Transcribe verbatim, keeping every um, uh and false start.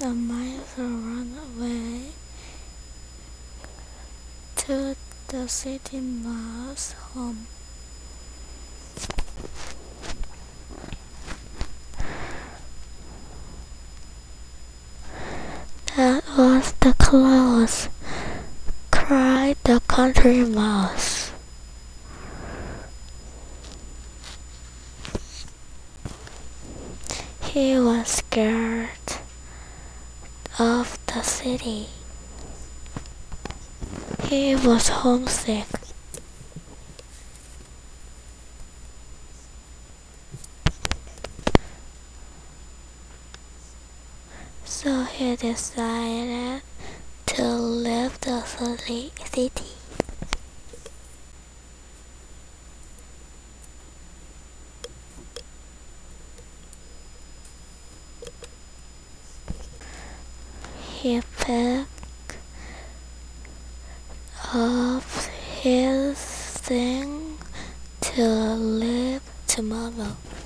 the mice ran away to the city mouse home. That was the close, cried the country mouse. He was scared of the city. He was homesick. So he decided to leave the city. He picked up his thing to leave tomorrow.